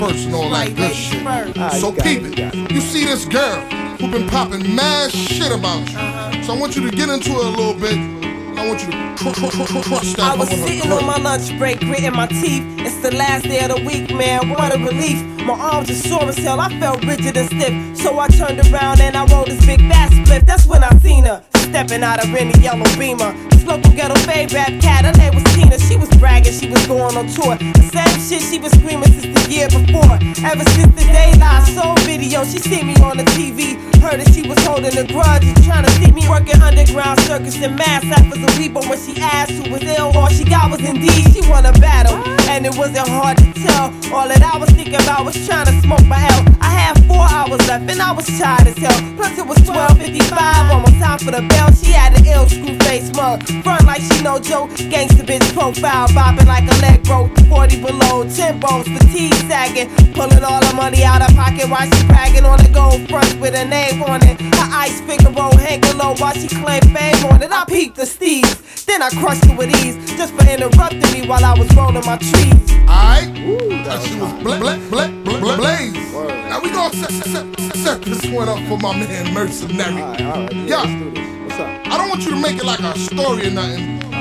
first and all that good shit. So peep it. You see this girl who been popping mad shit about you. So I want you to get into it a little bit. I want you to crush that. I was sitting on my lunch break, gritting my teeth. It's the last day of the week, man, what a relief. My arms are sore as hell, I felt rigid and stiff. So I turned around and I rolled this big fat split. That's when I seen her, stepping out of any yellow Beamer. This local ghetto babe rap cat, her name was Tina. She was bragging, she was going on tour. The same shit she was screaming since the year before. Ever since the day I saw video, she seen me on the TV. Heard that she was holding a grudge and trying to see me working underground circus and mass cyphers a week. But when she asked who was ill, all she got was Indeed. She won a battle, and it wasn't hard to tell. All that I was thinking about was trying to smoke my L. I had 4 hours left and I was tired as hell. Plus it was 12:55, almost time for the bell. She had an ill screw face mug, front like she no joke. Gangsta bitch profile, bopping like a leg broke. 40 below, 10 bones, fatigue sagging. Pulling all the money out her pocket while she bragging on the gold front with her name on it. Her ice figure roll hanging low while she claimed fame on it. I peeped the steez, then I crushed it with ease, just for interrupting me while I was rolling my trees. Alright, that shit was blaze. Now we gonna set this one up for my man Mercenary. All right, yeah, let's do this. What's up? I don't want you to make it like a story or nothing.